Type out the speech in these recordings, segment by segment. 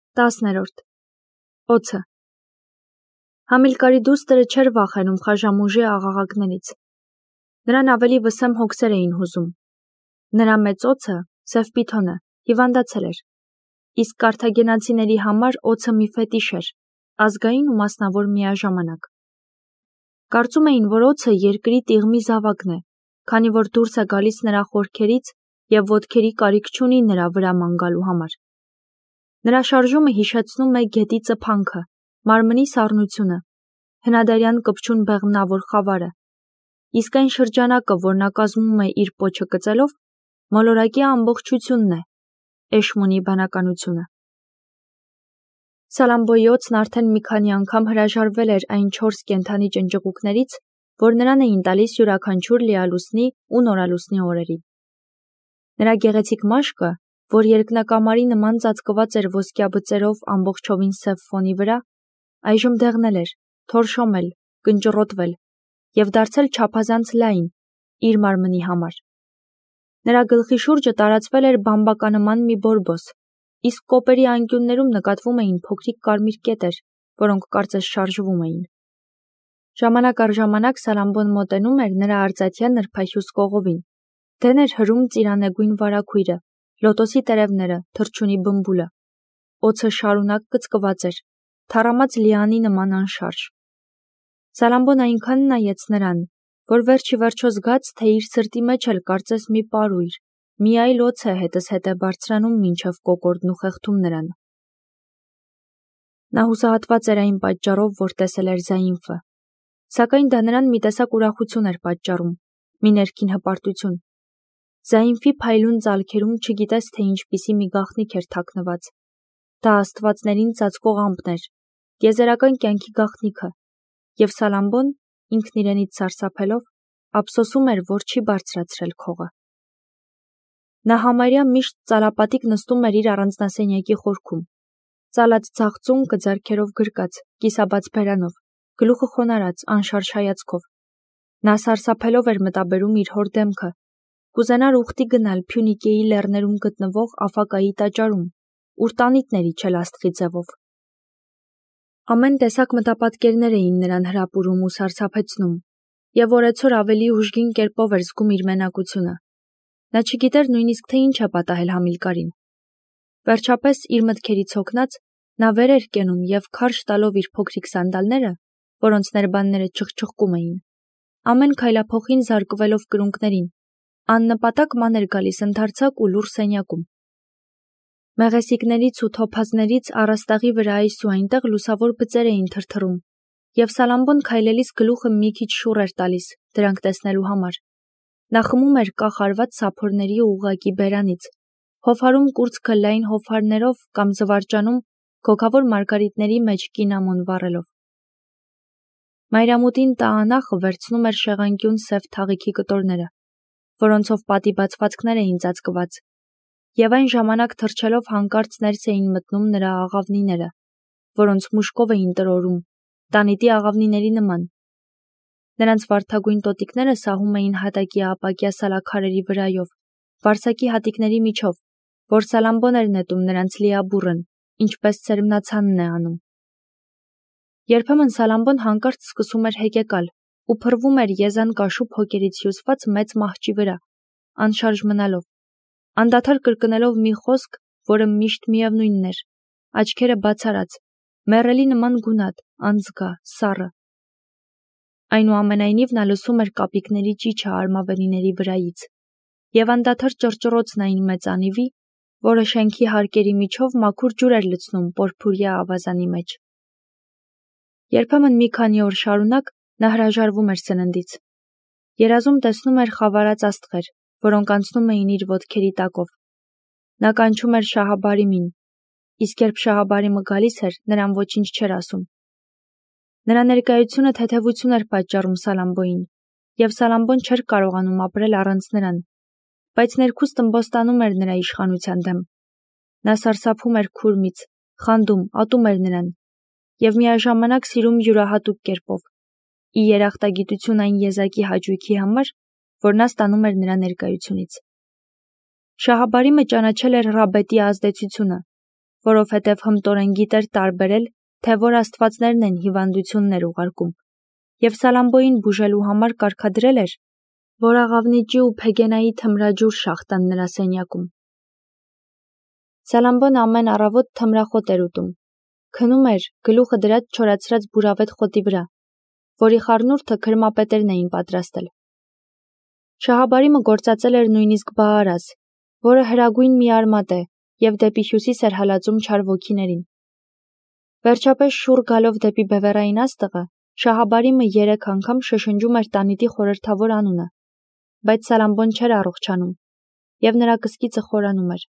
10-րդ Օձը Համիլկարի դուստրը չէր վախենում խաժամուժի աղաղակներից. նրան ավելի վսեմ հոգսեր էին հուզում. նրա մեծ օձը, Սև Պիթոնը, հիվանդացել էր, իսկ կարթագենացիների համար օձը մի ֆետիշ էր, ազգային ու մասնավոր միաժամանակ. կարծում էին, որ օձը երկրի տիղմի զավակն է, քանի որ դուրս է գալիս նրա խորքերից և ոտքերի կարիք չունի նրա վրա ման գալու համար. նրա շարժումը հիշեցնում է գետի ծփանքը, մարմնի սառնությունը, հնադարյան կպչուն բեղմնավոր խավարը, իսկ այն շրջանակը, որ նա կազմում է իր պոչը կծելով, մոլորակի ամբողջությունն է, Էշմունի բանականությունը։ Սալամբոյի օձն արդեն մի քանի անգամ հրաժարվել էր այն 4 կենդանի ճնճղուկներից, որ նրան էին տալիս յուրաքանչյուր լիալուսնի ու նորալուսնի օրերին։ Նրա գեղեցիկ մաշկը, որ երկնակամարի նման ծածկված էր ոսկյա բծերով ամբողջովին սև ֆոնի վրա, այժմ դեղնել էր, թորշոմել, կնճռոտվել և դարձել չափազանց լայն իր մարմնի համար։ Նրա գլխի շուրջը տարածվել էր բամբականման մի բորբոս, իսկ կոպերի անկյուններում նկատվում էին փոքրիկ կարմիր կետեր, որոնք կարծես շարժվում էին։ Ժամանակ առ ժամանակ Սալամբոն մոտենում էր նրա արծաթյա նրբահյուս կողովին, դեն էր հրում ծիրանեգույն վարագույրը, լոտոսի տերևները, թռչունի բմբուլը։ Օձը շարունակ կծկված էր, թառամած լիանի նման անշարժ։ Սալամբոն այնքան նայեց նրան, որ վերջ ի վերջո զգաց, թե իր սրտի մեջ էլ կարծես մի պարույր, մի այլ օձ է հետզհետե բարձրանում մինչև կոկորդն ու խեղդում նրան։ Նա հուսահատված էր այն պատճառով, որ տեսել էր Զայինֆը, սակայն դա նրան մի տեսակ ուրախություն էր պատճառում, մի ներքին հպարտություն։ Զայինֆի փայլուն ծալքերում չգիտես, թե ինչպիսի մի գաղտնիք էր թաքնված։ Դա աստվածներին ծածկող ամպն էր, տիեզերական կյանքի գաղտնիքը, և Սալամբոն, ինքն իրենից սարսափելով, ափսոսում էր, որ չի բարձրացրել քողը։ Նա համարյա միշտ ծալապատիկ նստում էր իր առանձնասենյակի խորքում, ծալած ձախ ծունկը ձեռքերով գրկած, կիսաբաց բերանով, գլուխը խոնարհած, անշարժ հայացքով։ Նա սարսափելով էր մտաբերում իր հոր դեմքը, կուզենար ուխտի գնալ Փյունիկեի լեռներում գտնվող Աֆակայի տաճարում, ուր տանիքներ իջել աստղի ձևով։ Ամեն տեսակ մտապատկերներ էին նրան հրապուրում ու սարսափեցնում, և օրեցօր ավելի ուժգին կերպով էր զգում իր մենակությունը։ Նա չգիտեր նույնիսկ, թե ինչ է պատահել Համիլկարին։ Վերջապես, իր մտքերից հոգնած, նա վեր էր կենում և քարշ տալով իր փոքրիկ սանդալները, որոնց ներբանները չխչխկում էին, ամեն քայլափոխին զարկվելով կրունկներին, աննպատակ ման էր գալիս ընդարձակ ու լուռ սենյակում։ Մեղեսիկներից ու թոփազներից առաստաղի վրա այս ու այնտեղ լուսավոր բծեր էին թրթռում, և Սալամբոն քայլելիս գլուխը մի քիչ շուռ էր տալիս դրանք տեսնելու համար։ Նա խմում էր կախարված սափորների ուղղակի բերանից, հովհարում կուրծքը լայն հովհարներով կամ զվարճանում քոքավոր մարգարիտների մեջ կինամոն վառելով։ Մայրամուտին տաանախը վերցնում էր շեղանկյուն սև թաղիքի կտորները, որոնցով պատի բացվածքներ էին ծածկված, և այն ժամանակ թռչելով հանկարծ ներս էին մտնում նրա աղավնիները, որոնց մուշկով էին տրորում, տանիտի աղավնիների նման։ Նրանց վարդագույն տոտիկները սահում էին հատակի ապակյա սալաքարերի վրայով, վարսակի հատիկների միջով, որ Սալամբոն էր նետում նրանց լիաբուռն, ինչպես սերմնացանն է անում։ Երբեմն Սալամբոն հանկարծ սկսում էր հեկեկալ ու փռվում էր եզան կաշու փոկերից հյուսված մեծ մահճի վրա, անշարժ մնալով, անդադար կրկնելով մի խոսք, որը միշտ միևնույնն էր, աչքերը բացարած, մեռելի նման գունատ, անզգա, սառը։ Այնուամենայնիվ նա լսում էր կապիկների ճիչը արմավենիների վրայից և անդադար ճռճռոցն այն մեծ անիվի, որը շենքի հարկերի միջով մաքուր ջուր էր լցնում պորփուրյա ավազանի մեջ։ Երբեմն մի քանի օր շարունակ նա հրաժարվում էր սննդից։ Երազում տեսնում էր խավարած աստղեր, որոնք անցնում էին իր ոտքերի տակով։ Նա կանչում էր Շահաբարիմին, իսկ երբ Շահաբարիմը գալիս էր, նրան ոչինչ չէր ասում։ Նրա ներկայությունը թեթևություն էր պատճառում Սալամբոյին, և Սալամբոն չէր կարողանում ապրել առանց նրան, բայց ներքուստ ըմբոստանում էր նրա իշխանության դեմ։ Նա սարսափում էր քուրմից, խանդում, ատում էր նրան, և միաժամանակ սիրում յուրահատուկ կերպով, ի երախտագիտություն այն եզակի հաճույքի համար, որ նա ստանում էր նրա ներկայությունից։ Շահաբարիմը ճանաչել էր Ռաբետի ազդեցությունը, որովհետև հմտորեն գիտեր տարբերել, թե որ աստվածներն են հիվանդություններ ուղարկում, և Սալամբոյին բուժելու համար կարգադրել էր, որ աղավնիճի ու փեգենայի թմրաջուր շախտան նրա սենյակում։ Սալամբոն ամեն առավոտ թմրախոտ էր ուտում, քնում էր գլուխը դրած չորացրած բուրավետ խոտի վրա, որի խառնուրդը քրմապետերն էին պատրաստել։ Շահաբարիմը գործածել էր նույնիսկ բաարազ, որը հրագույն մի արմատ է և դեպի հյուսիս էր հալածում չար ոգիներին։ Վերջապես շուռ գալով դեպի բևեռային աստղը, Շահաբարիմը 3 անգամ շշնջում էր տանիտի խորհրդավոր անունը, բայց Սալամբոն չէր առողջանում, և նրա կսկիծը խորանում էր։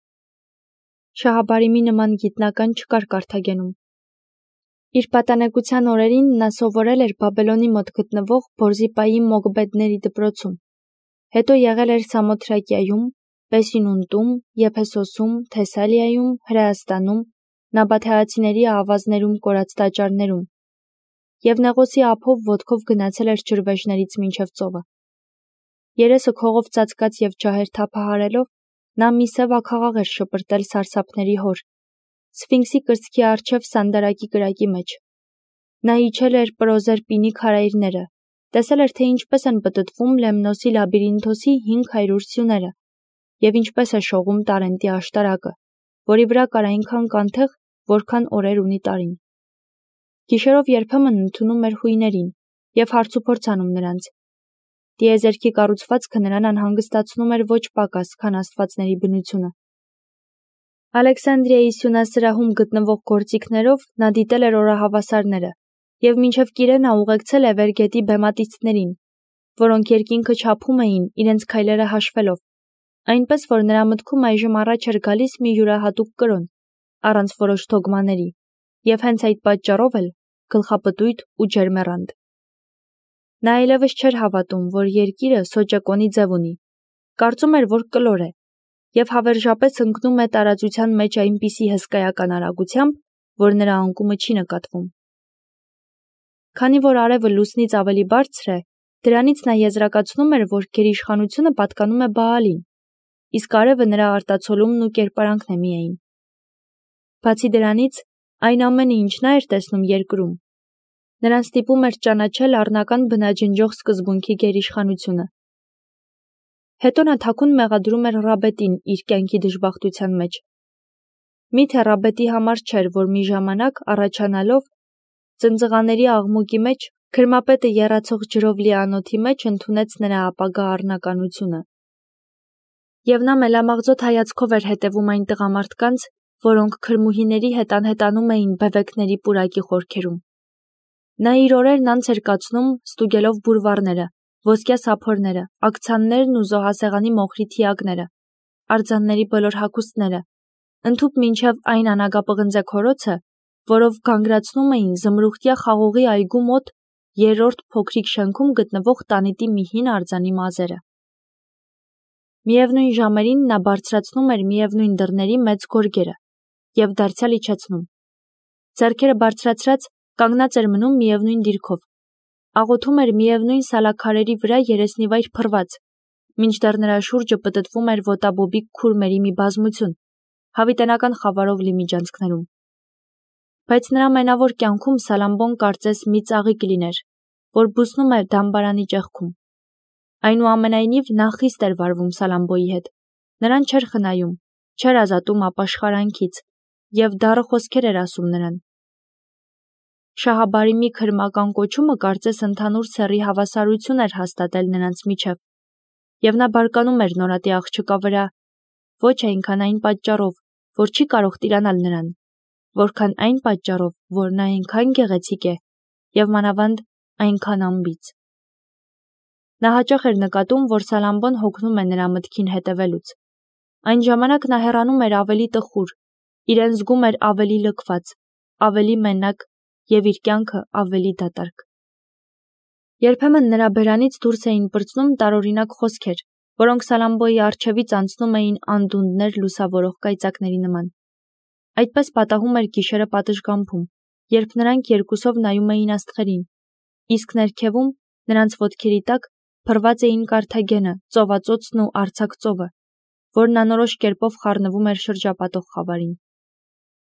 Շահաբարիմի նման գիտնական չկար Կարթագենում։ Իր պատանեկության օրերին նա սովորել էր Բաբելոնի մոտ գտնվող Բորզիպայի մոգբեդների դպրոցում, հետո եղել էր Սամոթրակիայում, Պեսինունտում, Եփեսոսում, Թեսալիայում, Հրեաստանում, նաբաթեացիների ավազներում կորած տաճարներում, և Նեղոսի ափով ոտքով գնացել էր ջրվեժներից մինչև ծովը։ Երեսը քողով ծածկած և ջահեր թափահարելով, նա մի սև աքաղաղ էր շպրտել սարսափների հոր, Սֆինքսի կրծքի առջև սանդարակի կրակի մեջ։ Նա իջել էր Պրոզերպինի քարայրները, տեսել էր, թե ինչպես են պտտվում Լեմնոսի լաբիրինթոսի 500 սյուները, և ինչպես է շողում Տարենտի աշտարակը, որի վրա կար այնքան կանթեղ, որքան օրեր ունի տարին։ Գիշերով երբեմն ընդունում էր հույներին և հարցուփորձ անում նրանց։ Տիեզերքի կառուցվածքը նրան անհանգստացնում էր ոչ պակաս, քան աստվածների բնությունը։ Ալեքսանդրիայի սյունասրահում գտնվող գործիքներով նա դիտել էր օրահավասարները և մինչև Կիրենա ուղեկցել է Վերգետի բեմատիստներին, որոնք երկինքը չափում էին իրենց քայլերը հաշվելով, այնպես որ նրա մտքում այժմ առաջ էր գալիս մի յուրահատուկ կրոն, առանց որոշ դոգմաների, և հենց այդ պատճառով էլ գլխապտույտ ու ջերմեռանդ։ Նա այլևս չէր հավատում, որ երկիրը սոճեկոնի ձև ունի, կարծում էր, որ կլոր է, և հավերժապես ընկնում է տարածության մեջ այնպիսի հսկայական արագությամբ, որ նրա անկումը չի նկատվում։ Քանի որ արևը լուսնից ավելի բարձր է, դրանից նա եզրակացնում էր, որ գերիշխանությունը պատկանում է Բաալին, իսկ արևը նրա արտացոլումն ու կերպարանքն է միայն։ Բացի դրանից, այն ամենը, ինչ նա էր տեսնում երկրում, նրան ստիպում էր ճանաչել առնական բնաջնջող սկզբունքի գերիշխանությունը։ Հետո նա թաքուն մեղադրում էր Ռաբետին իր կյանքի դժբախտության մեջ։ Միթե Ռաբետի համար չէր, որ մի ժամանակ, առաջանալով, ծնծղաների աղմուկի մեջ, քրմապետը եռացող ջրով լի անոթի մեջ ընդունեց նրա ապագա առնականությունը։ Եվ նա մելամաղձոտ հայացքով էր հետևում այն տղամարդկանց, որոնք քրմուհիների հետ անհետանում էին բևեկների պուրակի խորքերում։ Նա իր օրերն անց էր կացնում ստուգելով բուրվարները, ոսկյա սափորները, աքցաններն ու զոհասեղանի մոխրի թիակները, արձանների բոլոր հագուստները, ընդհուպ մինչև այն անագապղնձե քորոցը, որով գանգրացնում էին զմրուխտյա խաղողի այգու մոտ 3-րդ փոքրիկ շենքում գտնվող տանիտի մի հին արձանի մազերը։ Միևնույն ժամերին նա բարձրացնում էր միևնույն դռների մեծ գորգերը և դարձյալ իջեցնում։ Ձեռքերը բարձրացրած կանգնած էր մնում միևնույն դիրքով, աղոթում էր միևնույն սալաքարերի վրա երեսնիվայր փռված, մինչդեռ նրա շուրջը պտտվում էր ոտաբոբիկ քուրմերի մի բազմություն, հավիտենական խավարով լի միջանցքներում։ Բայց նրա մենավոր կյանքում Սալամբոն կարծես մի ծաղիկ լիներ, որ բուսնում էր դամբարանի ճեղքում։ Այնուամենայնիվ նա խիստ էր վարվում Սալամբոյի հետ, նրան չէր խնայում, չէր ազատում ապաշխարանքից և դառը խոսքեր էր ասում նրան։ Շահաբարիմի քրմական կոչումը կարծես ընդհանուր սեռի հավասարություն էր հաստատել նրանց միջև, և նա բարկանում էր նորատի աղջկա վրա, ոչ այնքան այն պատճառով, որ չի կարող տիրանալ նրան, որքան այն պատճառով, որ նա այնքան գեղեցիկ է և մանավանդ այնքան անբիծ։ Նա հաճախ էր նկատում, որ Սալամբոն հոգնում է նրա մտքին հետևելուց։ Այն ժամանակ նա հեռանում էր ավելի տխուր, իրեն զգում էր ավելի լքված, ավելի մենակ և իր կյանքը ավելի դատարկ։ Երբեմն նրա բերանից դուրս էին պրծնում տարօրինակ խոսքեր, որոնք Սալամբոյի առջևից անցնում էին անդունդներ լուսավորող կայծակների նման։ Այդպես պատահում էր գիշերը պատշգամբում, երբ նրանք երկուսով նայում էին աստղերին, իսկ ներքևում, նրանց ոտքերի տակ, փռված էին Կարթագենը, ծովածոցն ու արձակ ծովը, որն անորոշ կերպով խառնվում էր շրջապատող խավարին։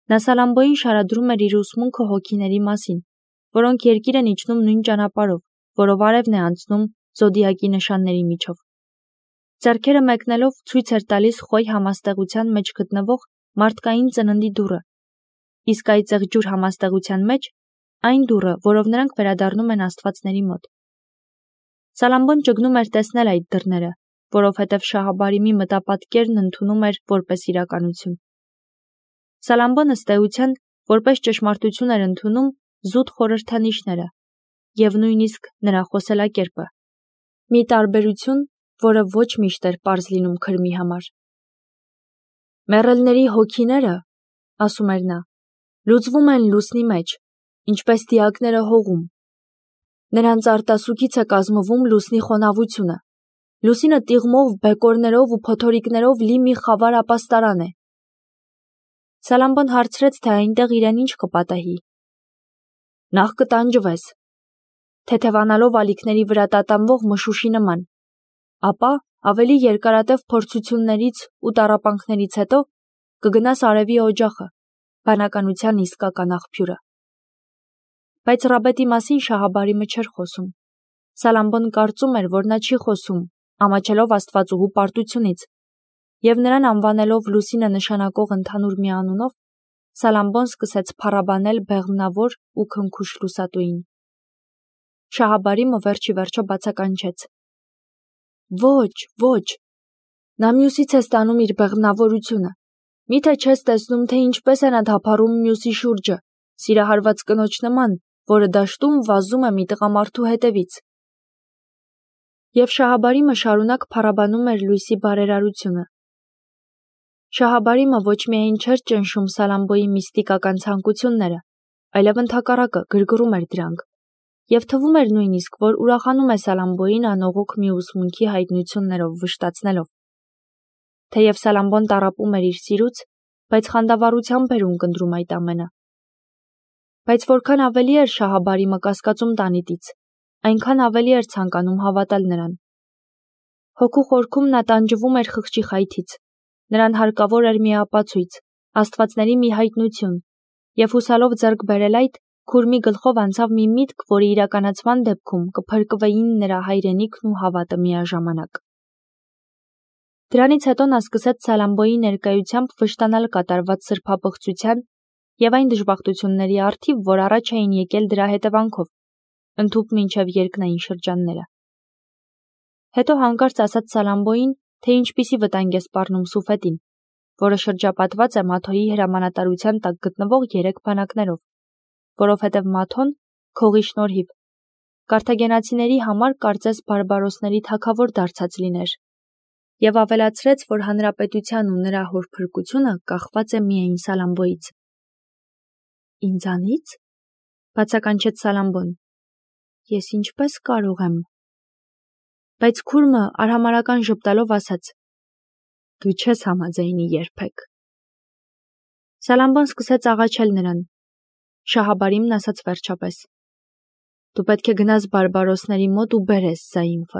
Նա Սալամբոյին շարադրում էր իր ուսմունքը հոգիների մասին, որոնք երկիր են իջնում նույն ճանապարհով, որով արևն է անցնում զոդիակի նշանների միջով։ Ձեռքերը մեկնելով ցույց էր տալիս Խոյ համաստեղության մեջ գտնվող մարդկային ծննդի դուռը, իսկ այծեղ ջուր համաստեղության մեջ այն դուռը, որով նրանք վերադառնում են աստվածների մոտ։ Սալամբոն ճգնում էր տեսնել այդ դռները, որովհետև Շահաբարիմի մտապատկերն ընդունում էր որպես իրականություն։ Սալամբոն ըստ էության որպես ճշմարտություն էր ընդունում զուտ խորհրդանիշները և նույնիսկ նրա խոսելակերպը։ Մի տարբերություն, որը ոչ միշտ էր պարզ լինում Քրմի համար։ Մեռելների հոգիները, ասում էր նա, լուծվում են լուսնի մեջ, ինչպես դիակները հողում։ Նրանց արտասուքից է կազմվում լուսնի խոնավությունը։ Լուսինը տիղմով, բեկորներով ու փոթորիկներով լի մի խավար ապաստարան է։ Սալամբոն հարցրեց, թե այնտեղ իրեն ինչ կպատահի։ Նախ կտանջվես, թեթևանալով ալիքների վրա տատանվող մշուշի նման, ապա ավելի երկարատև փորձություններից ու տառապանքներից հետո կգնաս արևի օջախը, բանականության իսկական աղբյուրը։ Բայց Ռաբետի մասին Շահաբարիմը չէր խոսում։ Սալամբոն կարծում էր, որ նա չի խոսում, ամաչելով Աստվածուհու պարտությունից, և նրան անվանելով լուսինը նշանակող ընդհանուր մի անունով, Սալամբոն սկսեց փառաբանել բեղմնավոր ու քնքուշ լուսատուին։ Շահաբարիմը վերջ ի վերջո բացականչեց. Ոչ, նա մյուսից է ստանում իր բեղմնավորությունը։ Միթե չես տեսնում, թե ինչպես է նա թափառում մյուսի շուրջը, սիրահարված կնոջ նման, որը դաշտում վազում է մի տղամարդու հետևից։ Եվ Շահաբարիմը շարունակ փառաբանում էր լույսի բարերարությունը։ Շահաբարիմը ոչ միայն չէր ճնշում Սալամբոյի միստիկական ցանկությունները, այլև ընդհակառակը գրգռում էր դրանք, և թվում էր նույնիսկ, որ ուրախանում է Սալամբոյին անողոք մի ուսմունքի հայտնություններով վշտացնելով։ Թեև Սալամբոն տառապում էր իր սիրուց, բայց խանդավառությամբ էր ունկնդրում այդ ամենը։ Բայց որքան ավելի էր Շահաբարիմը կասկածում տանիտից, այնքան ավելի էր ցանկանում հավատալ նրան։ Հոգու խորքում նա տանջվում էր խղճի խայթից, նրան հարկավոր էր մի ապացույց, աստվածների մի հայտնություն, և հուսալով ձեռք բերել այդ, Քուրմի գլխով անցավ մի միտք, որի իրականացման դեպքում կփրկվեին նրա հայրենիքն ու հավատը միաժամանակ։ Դրանից հետո նա սկսեց Սալամբոյի ներկայությամբ վշտանալ կատարված սրբապղծության և այն դժբախտությունների առթիվ, որ առաջ էին եկել դրա հետևանքով, ընդհուպ մինչև երկնային շրջանները։ Հետո հանկարծ ասաց Սալամբոյին, թե ինչպիսի վտանգ է սպառնում Սուֆետին, որը շրջապատված է Մաթոյի հրամանատարության տակ գտնվող 3 բանակներով, որովհետև Մաթոն, քողի շնորհիվ, կարթագենացիների համար կարծես բարբարոսների թագավոր դարձած լիներ, և ավելացրեց, որ հանրապետության ու նրա հոր փրկությունը կախված է միայն Սալամբոյից։ Ինձանից, բացականչեց Սալամբոն, ես ինչպես կարող եմ։ Բայց Քուրմը արհամարհական ժպտալով ասաց. Դու չես համաձայնի երբեք։ Սալամբոն սկսեց աղաչել նրան։ Շահաբարիմն ասաց վերջապես. Դու պետք է գնաս բարբարոսների մոտ ու բերես Զայինֆը։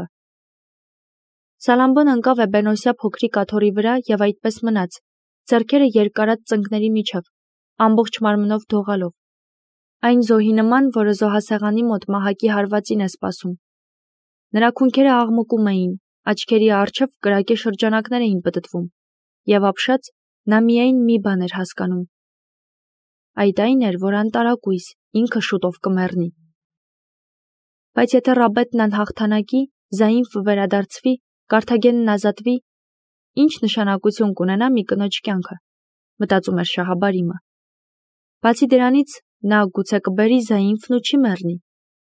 Սալամբոն ընկավ էբենոսյա փոքրիկ աթոռի վրա և այդպես մնաց, ձեռքերը երկարած ծնկների միջև, ամբողջ մարմնով դողալով։ Այն զոհի նման, որը զոհասեղանի մոտ մահակի հարվածին է սպասում։ Նրա քունքերը աղմկում էին, աչքերի առջև կրակե շրջանակներ էին պտտվում, և ապշած նա միայն մի բան էր հասկանում։ Այդ այն էր, որ անտարակույս ինքը շուտով կմեռնի։ Բայց եթե Ռաբետն անհաղթանակի, Զայինֆը վերադարձվի, Կարթագենն ազատվի, ինչ նշանակություն կունենա մի կնոջ կյանքը, մտածում էր Շահաբարիմը։ Բացի դրանից, նա գուցե կբերի Զայինֆն ու չի մեռնի։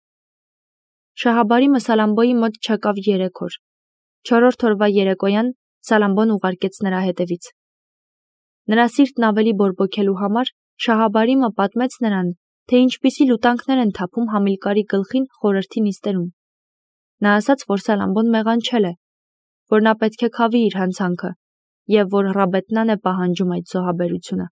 Շահաբարիմը Սալամբոյի մոտ չեկավ 3 օր։ 4-րդ օրվա երեկոյան Սալամբոն ուղարկեց նրա հետևից։ Նրա սիրտն ավելի բորբոքելու համար Շահաբարիմը պատմեց նրան, թե ինչպիսի լուտանքներ են թափում Համիլկարի գլխին խորհրդի նիստերում։ Նա ասաց, որ Սալամբոն մեղանչել է, որ նա պետք է քավի իր հանցանքը, և որ Ռաբետնան է պահանջում այդ զոհաբերությունը։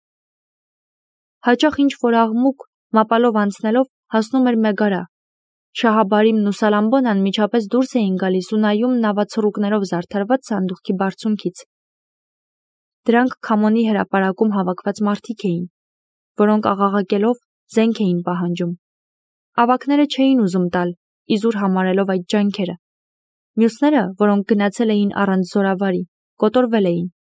Հաճախ ինչ-որ աղմուկ, մապալով անցնելով, հասնում էր Մեգարա։ Շահաբարիմն ու Սալամբոն անմիջապես դուրս էին գալիս ու նայում նավացռուկներով զարդարված սանդուղքի բարձունքից։ Դրանք Քամոնի հրապարակում հավաքված մարդիկ էին։ որոնք աղաղակելով զենք էին պահանջում։ Ավագները չէին ուզում տալ, իզուր համարելով այդ ջանքերը։ Մյուսները, որոնք գնացել էին առանց զորավարի, կոտորվել էին։